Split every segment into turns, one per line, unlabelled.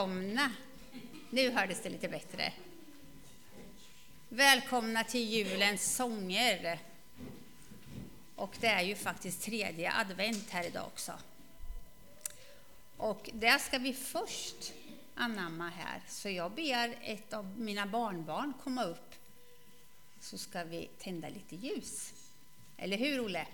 välkomna. Nu hördes det lite bättre. Välkomna till julens sånger. Och det är ju faktiskt 3:e advent här idag också. Och det ska vi först anamma här. Så jag ber ett av mina barnbarn komma upp. Så ska vi tända lite ljus. Eller hur, Olle?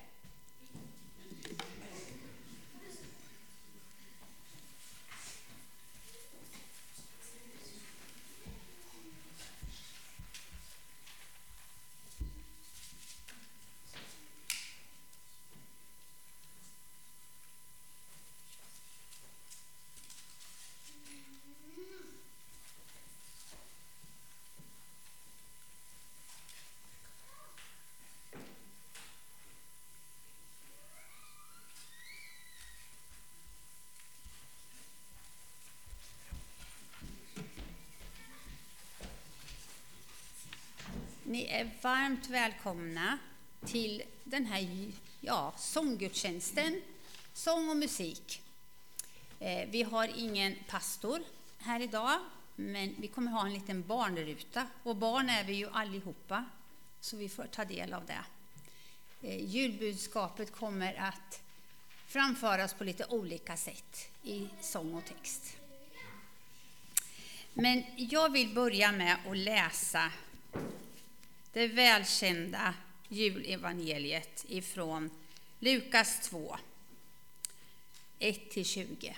Ni är varmt välkomna till den här sånggudstjänsten, sång och musik. Vi har ingen pastor här idag, men vi kommer ha en liten barnruta. Och barn är vi ju allihopa, så vi får ta del av det. Julbudskapet kommer att framföras på lite olika sätt i sång och text. Men jag vill börja med att läsa det välkända julevangeliet ifrån Lukas 2, 1-20.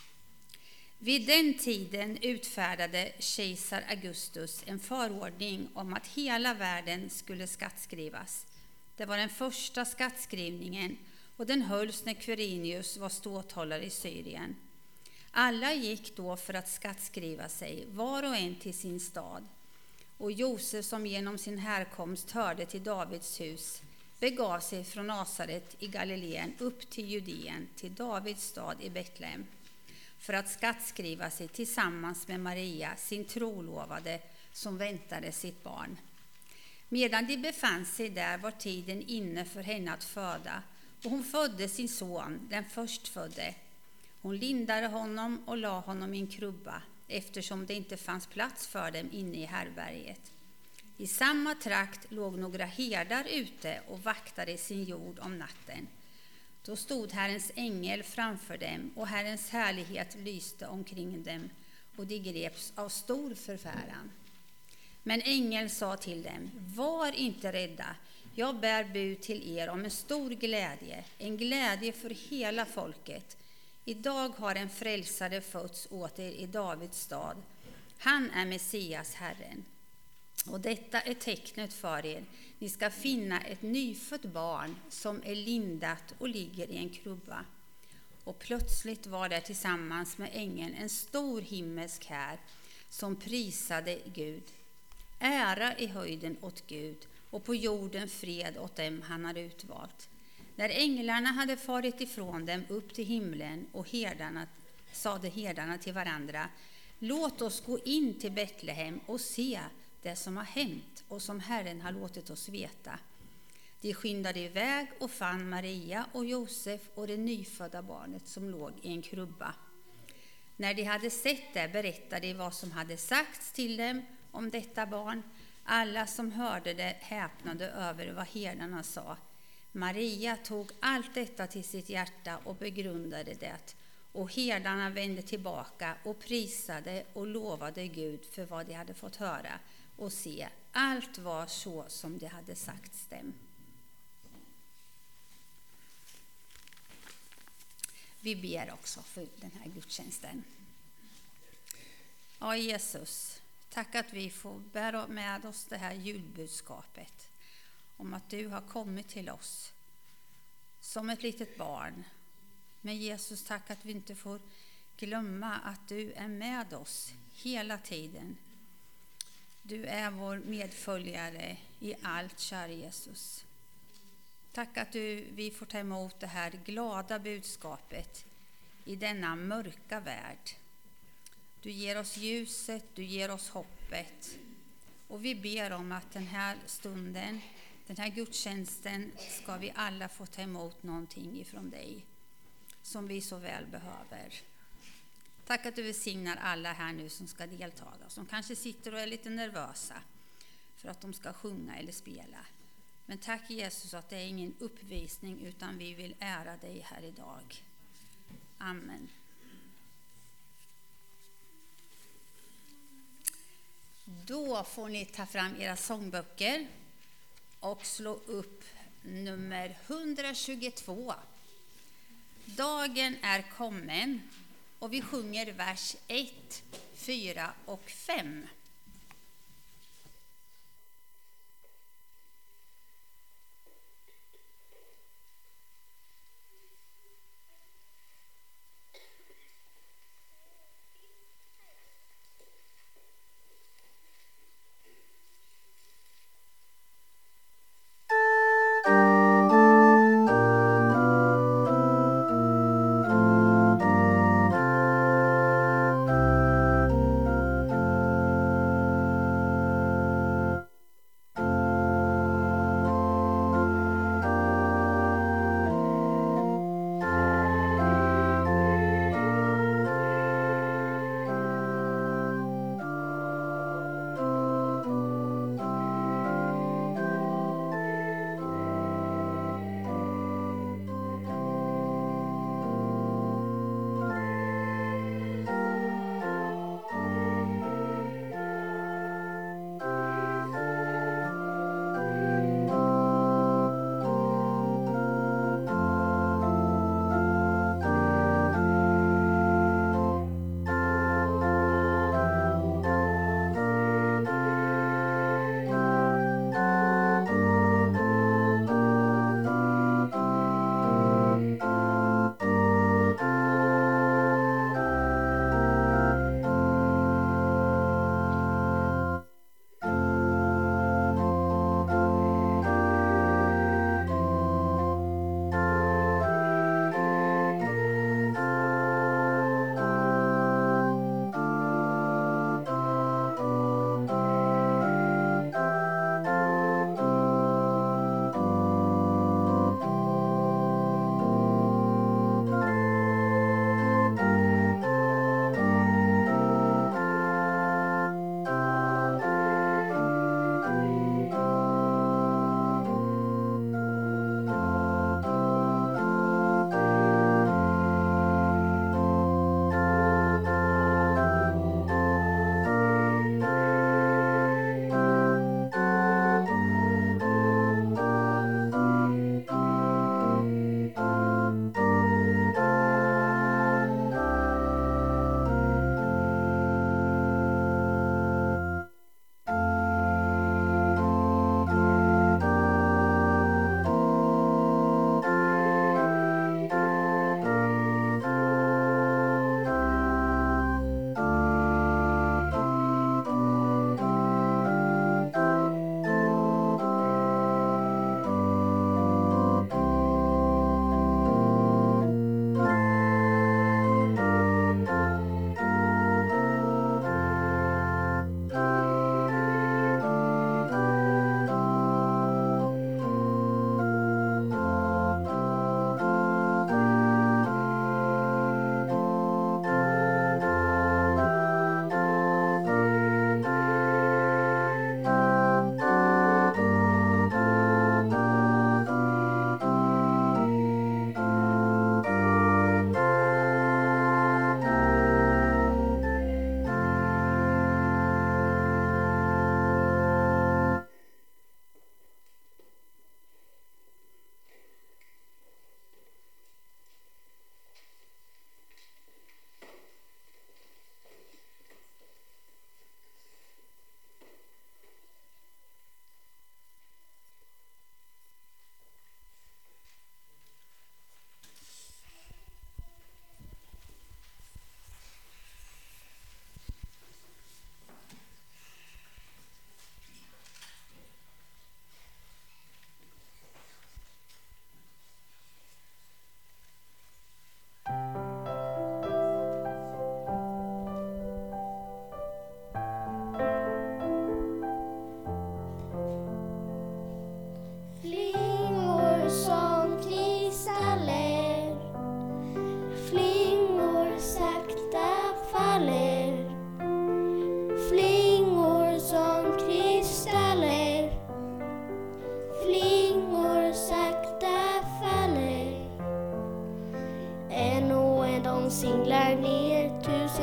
Vid den tiden utfärdade kejsar Augustus en förordning om att hela världen skulle skattskrivas. Det var den första skattskrivningen och den hölls när Quirinius var ståthållare i Syrien. Alla gick då för att skattskriva sig, var och en till sin stad. Och Josef, som genom sin härkomst hörde till Davids hus, begav sig från Nasaret i Galileen upp till Judeen, till Davids stad i Betlehem, för att skattskriva sig tillsammans med Maria, sin trolovade, som väntade sitt barn. Medan de befann sig där var tiden inne för henne att föda, och hon födde sin son, den förstfödde. Hon lindade honom och la honom i en krubba, eftersom det inte fanns plats för dem inne i härberget. I samma trakt låg några herdar ute och vaktade sin jord om natten. Då stod Herrens ängel framför dem, och Herrens härlighet lyste omkring dem, och de greps av stor förfäran. Men ängeln sa till dem: var inte rädda, jag bär bud till er om en stor glädje, en glädje för hela folket. Idag har en frälsare fötts åt er i Davids stad. Han är Messias, Herren. Och detta är tecknet för er. Ni ska finna ett nyfött barn som är lindat och ligger i en krubba. Och plötsligt var det tillsammans med ängeln en stor himmelsk här som prisade Gud. Ära i höjden åt Gud, och på jorden fred åt dem han har utvalt. När änglarna hade farit ifrån dem upp till himlen, och sade herdarna till varandra: låt oss gå in till Betlehem och se det som har hänt och som Herren har låtit oss veta. De skyndade iväg och fann Maria och Josef och det nyfödda barnet som låg i en krubba. När de hade sett det berättade de vad som hade sagts till dem om detta barn. Alla som hörde det häpnade över vad herdarna sa. Maria tog allt detta till sitt hjärta och begrundade det, och herdarna vände tillbaka och prisade och lovade Gud för vad de hade fått höra, och se, allt var så som det hade sagts dem. Vi ber också för den här gudstjänsten. Ja, Jesus, tack att vi får bära med oss det här julbudskapet om att du har kommit till oss som ett litet barn. Men Jesus, tack att vi inte får glömma att du är med oss hela tiden. Du är vår medföljare i allt, kära Jesus. Tack att vi får ta emot det här glada budskapet i denna mörka värld. Du ger oss ljuset, du ger oss hoppet. Och vi ber om att den här stunden, den här gudstjänsten, ska vi alla få ta emot någonting ifrån dig som vi så väl behöver. Tack att du välsignar alla här nu som ska delta, som kanske sitter och är lite nervösa för att de ska sjunga eller spela. Men tack Jesus att det är ingen uppvisning utan vi vill ära dig här idag. Amen. Då får ni ta fram era sångböcker och slå upp nummer 122. Dagen är kommen och vi sjunger vers 1, 4 och 5.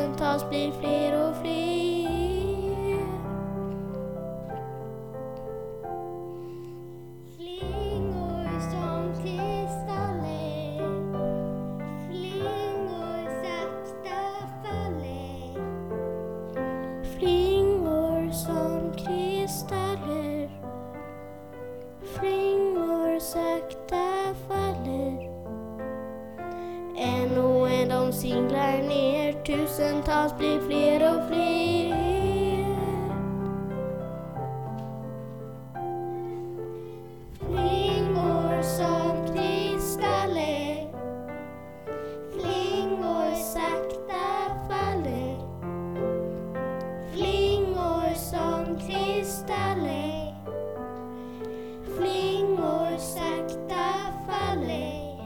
tusentals blir fler och fler. Flingor som kristaller, flingor sakta faller. Flingor som kristaller, flingor sakta faller. En och en de singlar ner, tusentals blir fler och fler. Flingor som kristaller, flingor sakta faller. Flingor som kristaller, flingor sakta faller.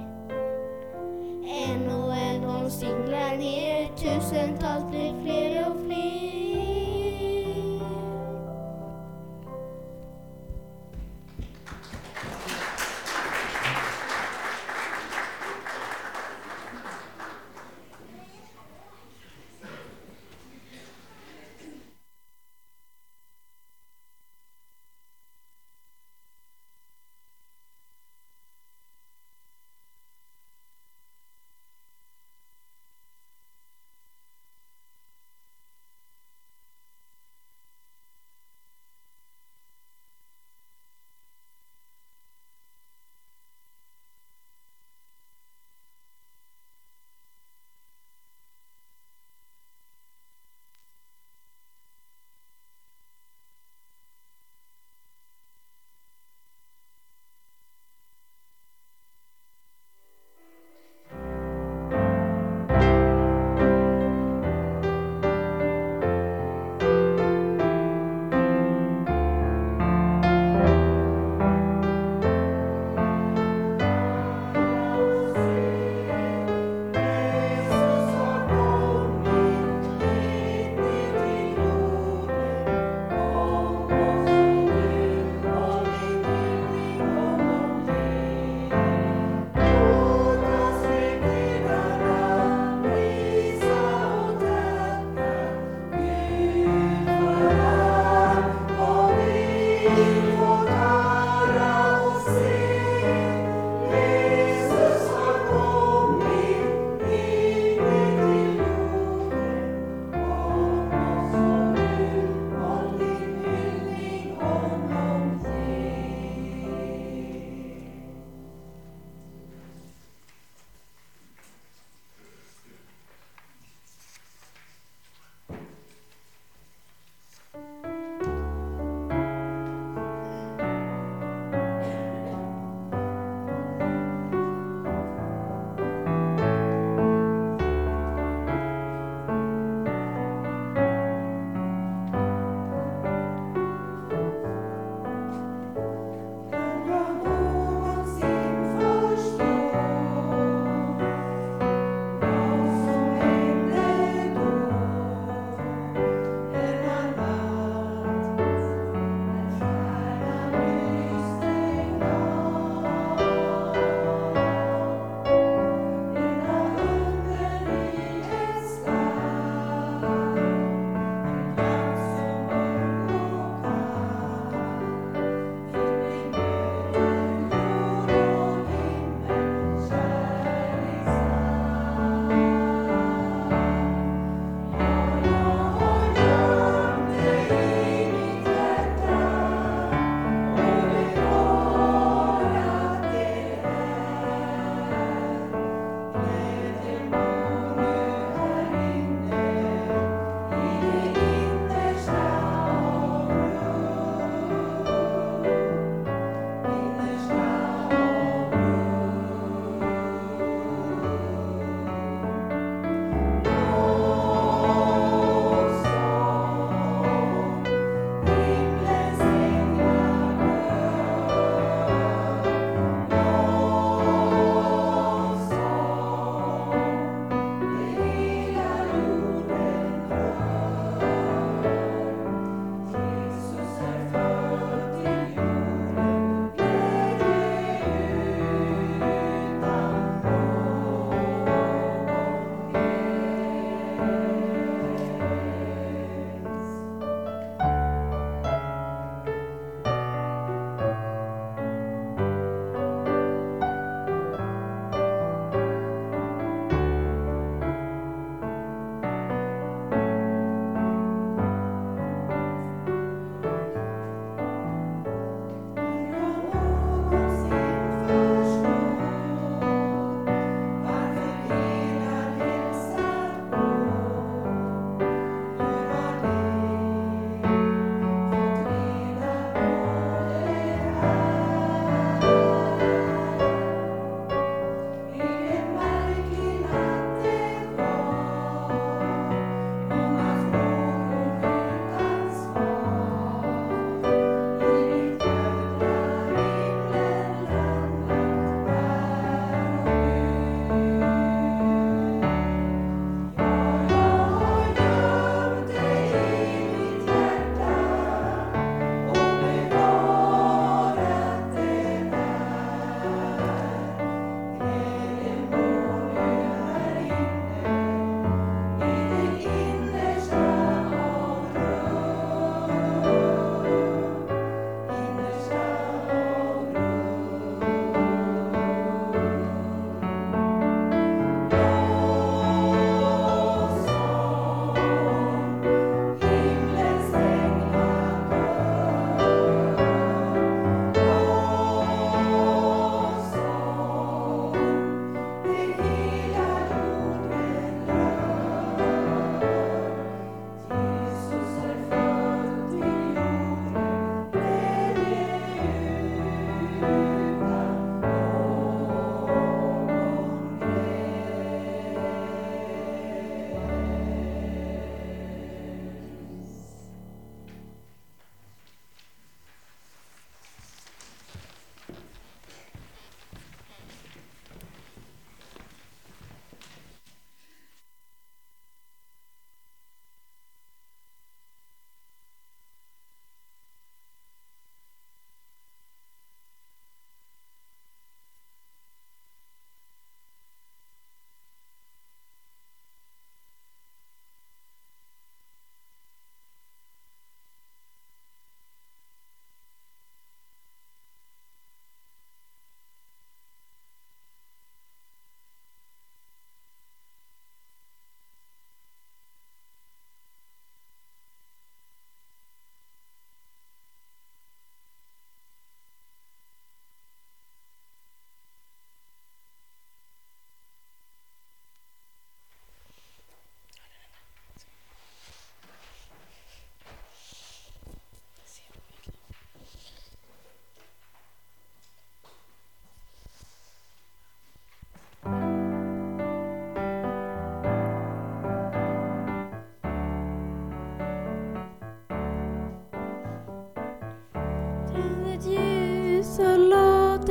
En och en de singlar ner, tusentals blir fler och fler.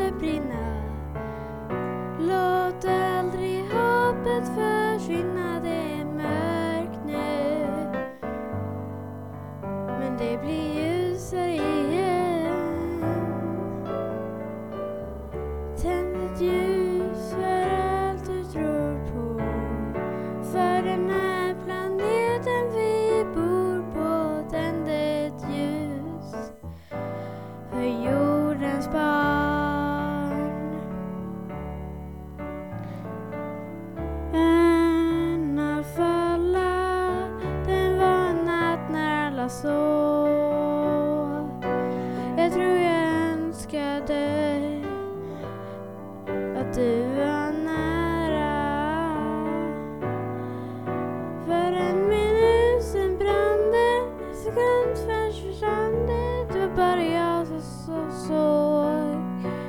det brinna. Låt aldrig hoppet försvinna, det är mörkt nu. Men det blir ljusare igen. Tänd ett ljus för allt du tror på. För den här planeten vi bor på. Tänd ett ljus för jordens barn. En av falla, den var natt när alla sov. Jag tror jag önskade att du var nära. För en minut sen brann det, en sekund först försvann det. Det var bara jag som såg.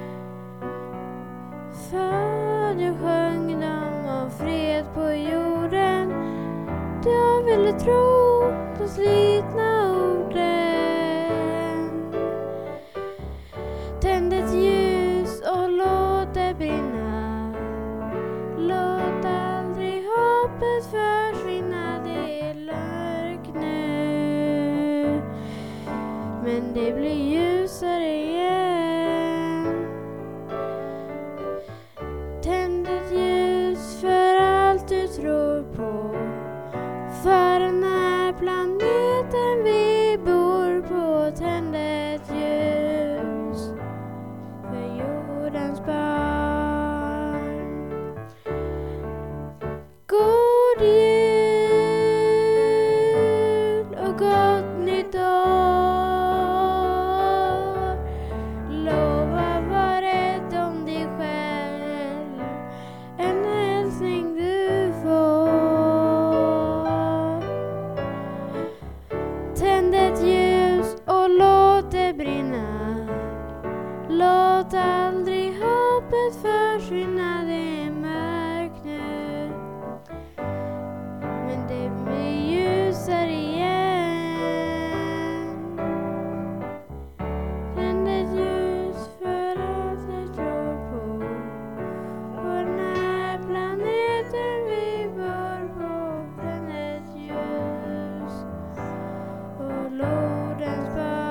För du sjöng dem om fred på jorden. Jag ville tro de slitna orden. Tänd ett ljus och låt det brinna. Låt aldrig hoppet försvinna, det är mörkt nu. Men det blir ljusare igen. Tänd ett ljus för allt du tror på. För den här planeten vi bor på. Tänd ett ljus för jordens barn. God jul och gott nytt år. Lova var rädd om dig själv. En hälsning du får. Tänd ett ljus och låt det brinna. Låt aldrig hoppet försvinna, det är mörkt nu. Men det blir ljusare igen. Tänd ett ljus för allt du tror på. På den här planeten vi bor på. Tänd ett ljus och jordens barn.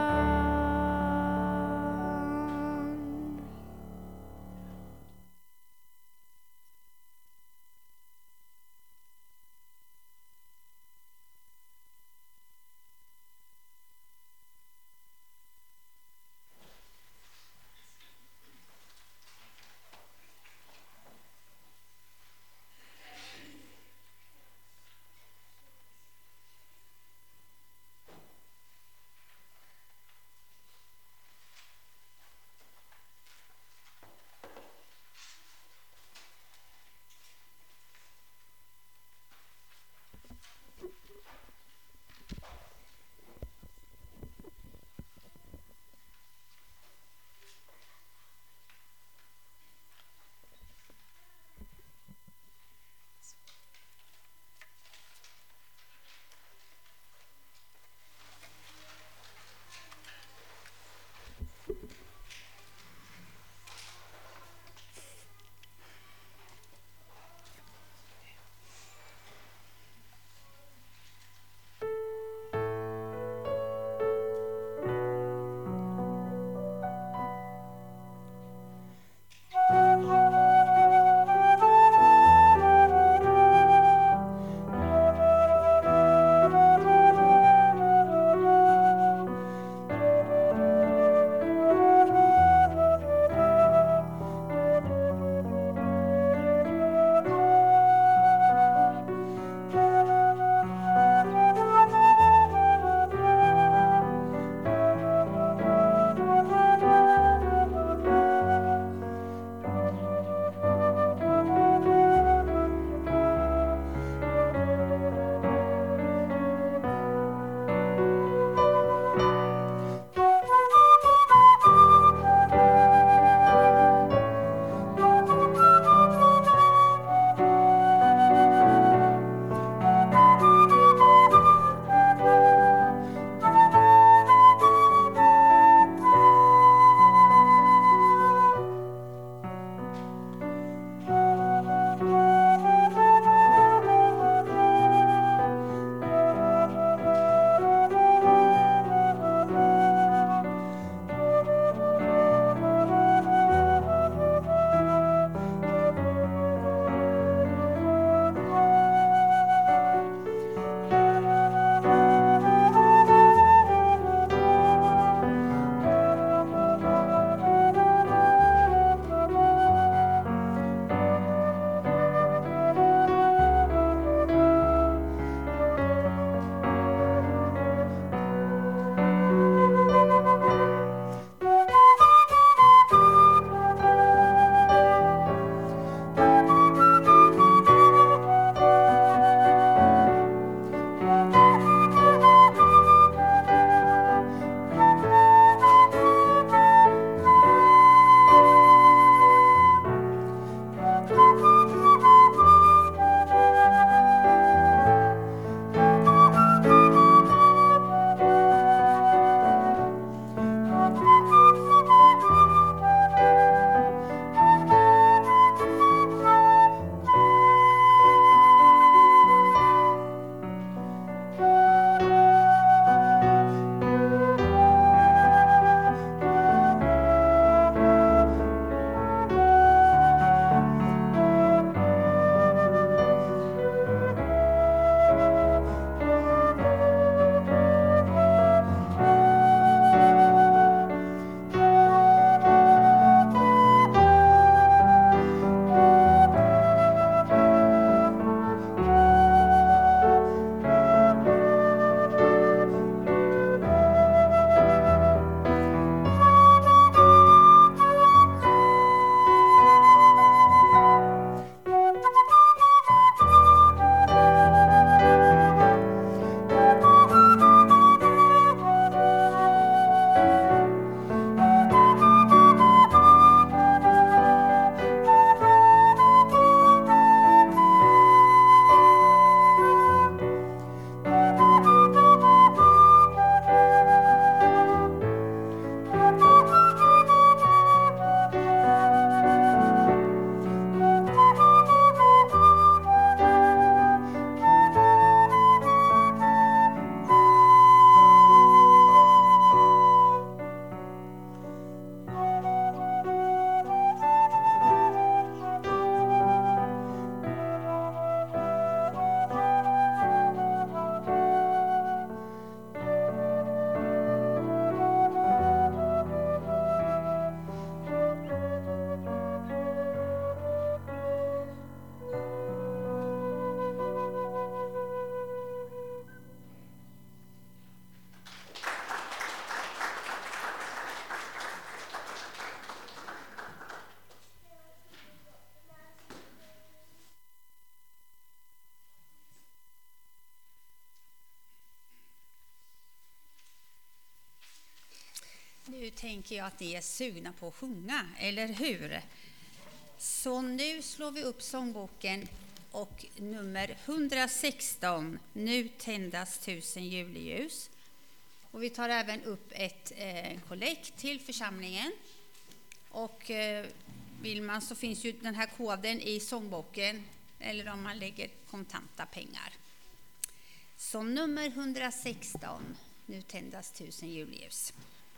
nu tänker jag att ni är sugna på att sjunga, eller hur? Så nu slår vi upp sångboken och nummer 116, Nu tändas 1000 juleljus. Och vi tar även upp ett kollekt till församlingen. Och vill man så finns ju den här koden i sångboken, eller om man lägger kontanta pengar. Så nummer 116, Nu tändas 1000 juleljus.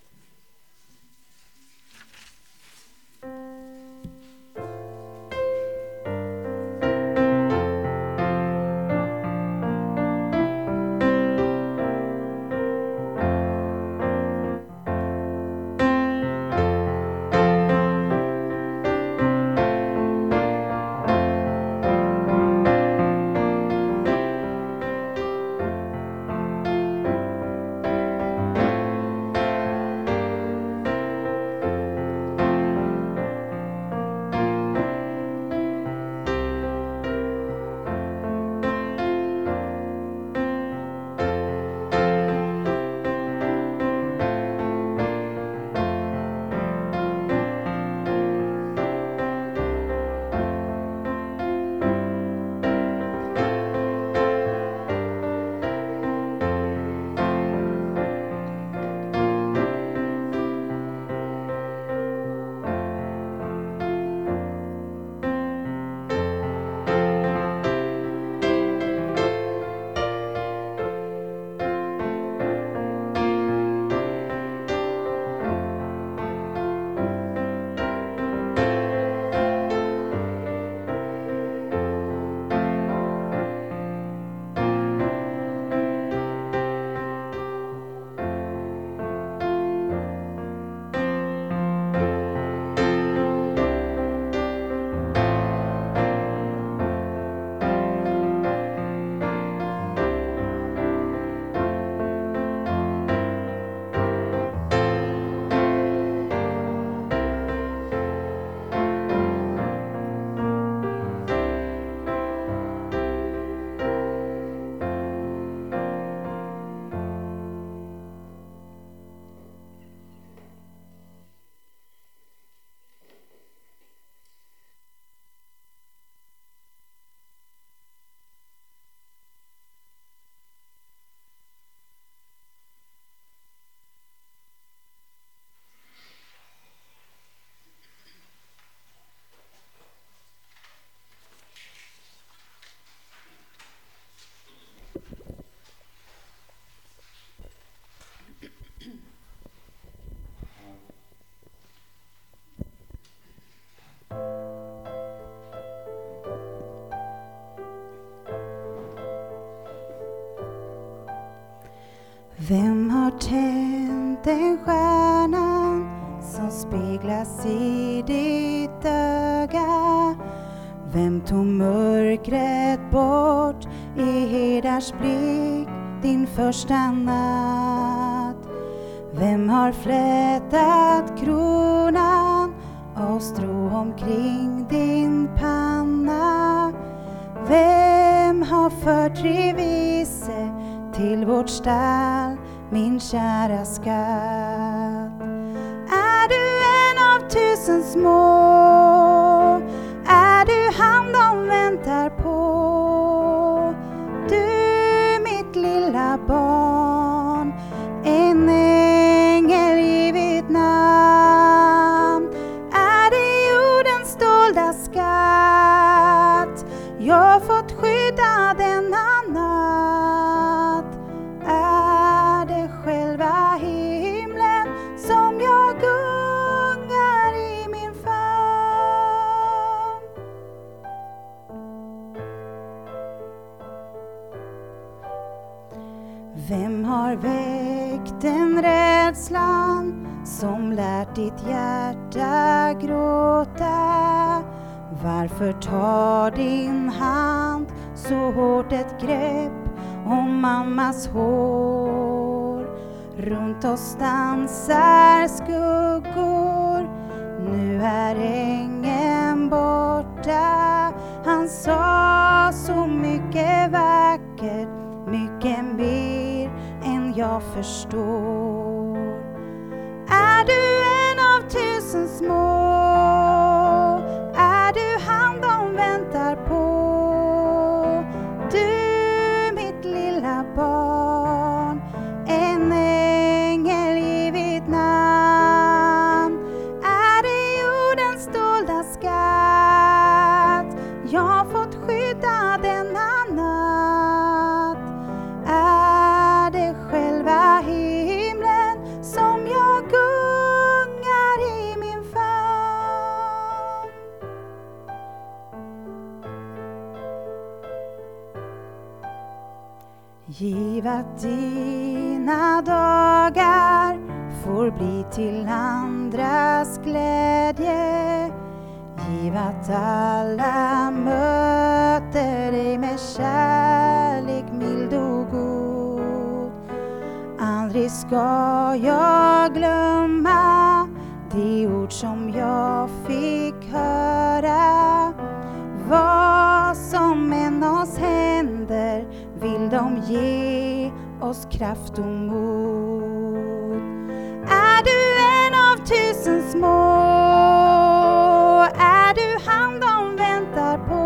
Vem har tänt den stjärnan som speglas i ditt öga? Vem tog mörkret bort i herdars blick din första natt? Vem har flätat kronan av strå omkring din panna? Vem har fört tre vise till vårt stall, min kära skatt? Är du en av 1000 små? Är du han de väntar på? Du, mitt lilla barn, en ängel givit namn. Är det jordens dolda skatt jag fått skydda denna natt? Är det själva himlen som jag gungar i min famn? Vem har väckt den rädslan som lärt ditt hjärta gråta? Varför tar din hand så hårt ett grepp om mammas hår? Runt oss dansar skuggor, nu är ängeln borta. Han sa så mycket vackert, mycket mer än jag förstår. Är du Giv att dina dagar får bli till andras glädje. Giv att alla möter dig med kärlek mild och god. Aldrig ska jag glömma de ord som jag fick höra. Vad som än oss händer vill de ge oss kraft och mod. Är du en av 1000 små? Är du han de väntar på?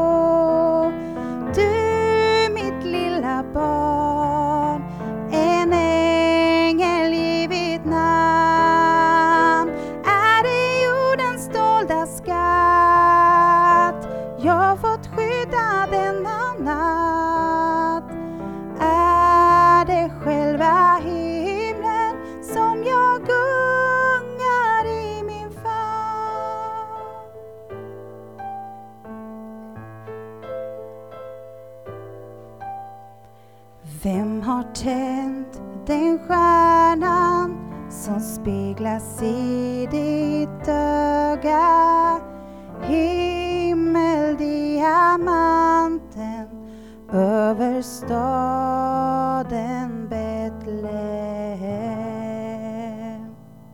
Du mitt lilla barn, en ängel givit namn. Är det jordens dolda skatt jag fått skydda denna natt? Är det själva himlen som jag gungar i min famn? Vem har tänt den stjärnan som speglas i ditt öga? Himmeldiamanten över staden Betlehem.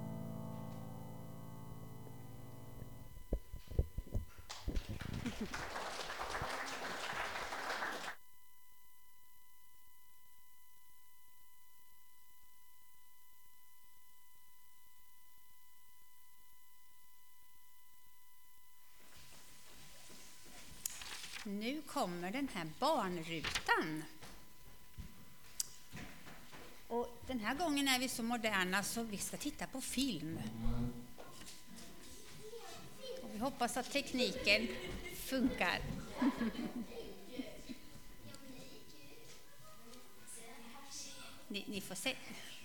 Nu kommer den här barnrutan. Och den här gången är vi så moderna så vi ska titta på film. Och vi hoppas att tekniken funkar. Ni får se.